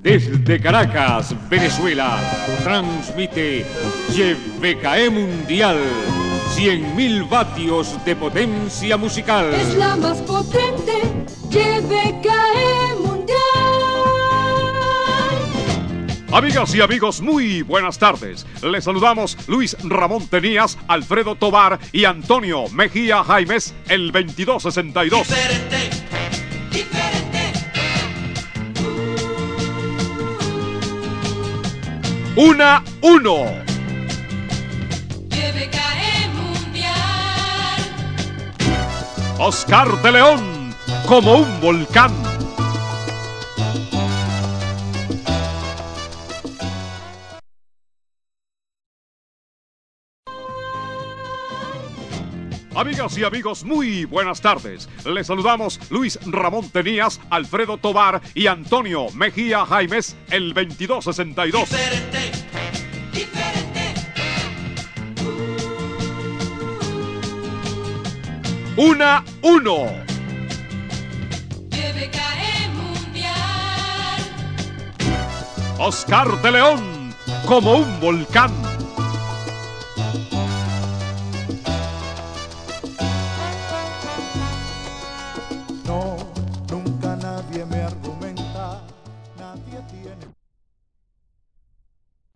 Desde Caracas, Venezuela, transmite YBKE Mundial, 100.000 vatios de potencia musical. Es la más potente, YBKE Mundial. Amigas y amigos, muy buenas tardes. Les saludamos Luis Ramón Tenías, Alfredo Tovar y Antonio Mejía Jaimes, el 2262. Diferente. 1-1. YBKE Mundial. Oscar de León, como un volcán. Amigas y amigos, muy buenas tardes. Les saludamos Luis Ramón Tenías, Alfredo Tovar y Antonio Mejía Jaimes, el 2262. Diferente. 1-1. YBKE Mundial. Oscar de León, como un volcán.